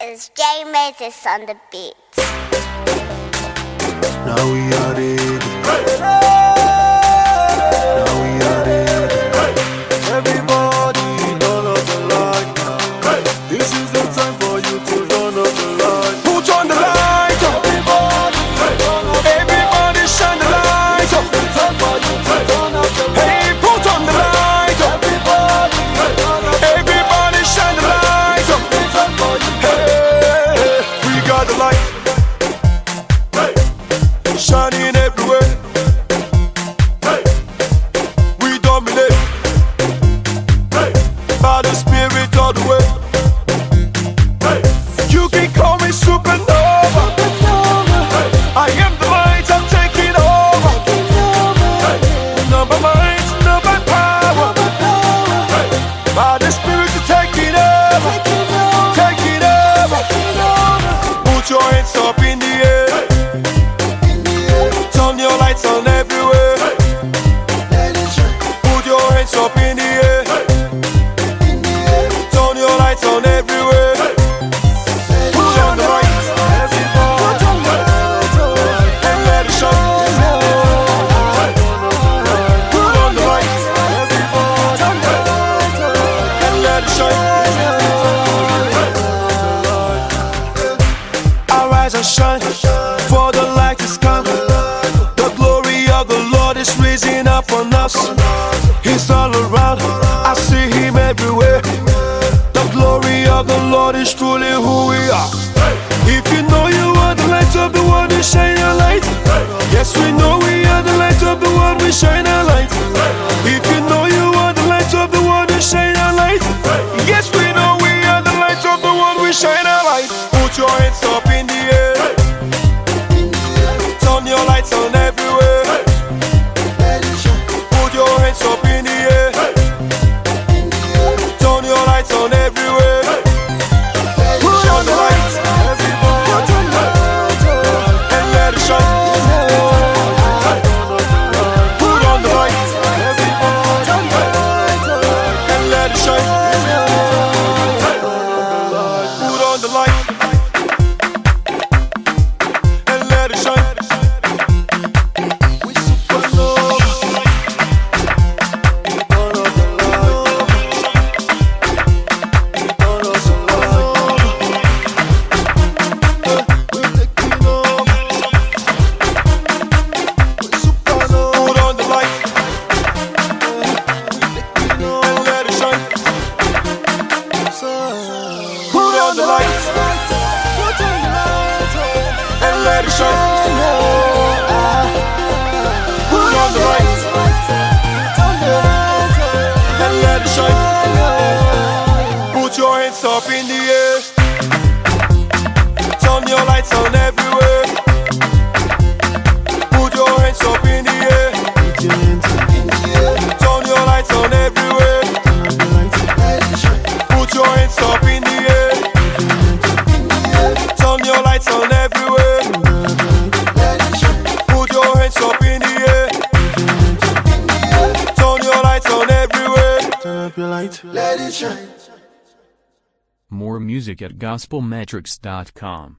It's J Moses on the beat. Now we are ready. Now we are ready. Everybody turn up the light. This is the time for you to turn up the light. Put on the light. Everybody shine the light. Hey, put on the light. Everybody shine the light. Hey, we got the light shining everywhere. Hey, we dominate. Hey, by the spirit all the way. Hey, you can call me supernova. Hey, I am the light, I'm taking over. Hey, not by might, not by power. Hey, by the spirit you're taking over. Taking over. Put your hands up in the air. Turn your lights on everywhere. Put your hands up in the air. Turn your lights on everywhere. Put on the lights, and let it shine. Put on the lights, and let it shine. Arise and shine, for the light is coming. The glory of the Lord is rising up on us. He's all around, I see him everywhere. The glory of the Lord is truly who we are. If you know you are the light of the world, we shine your light. Yes, we know we are the light of the world, we shine our light. If you know you are the light of the world, we shine our light. Yes, we know we are the light of the world, we shine our light. Put your hands up in the air. Turn your lights on everywhere. Put your hands up in the air. Turn your lights on everywhere. Put on the lights, and let it shine. Put on the lights, and let it shine. Put on the light, and let it shine. Put on the lights, and let it shine. Put on the lights, and let it shine. Put your hands up in the air. Turn your lights on everywhere. Put your hands up in the air. Turn your lights on everywhere. Put your hands up in the air. Turn your lights on everywhere. Put your hands up in the air. Turn your lights on everywhere. Turn up your light, let it shine. More music at gospelmetrics.com.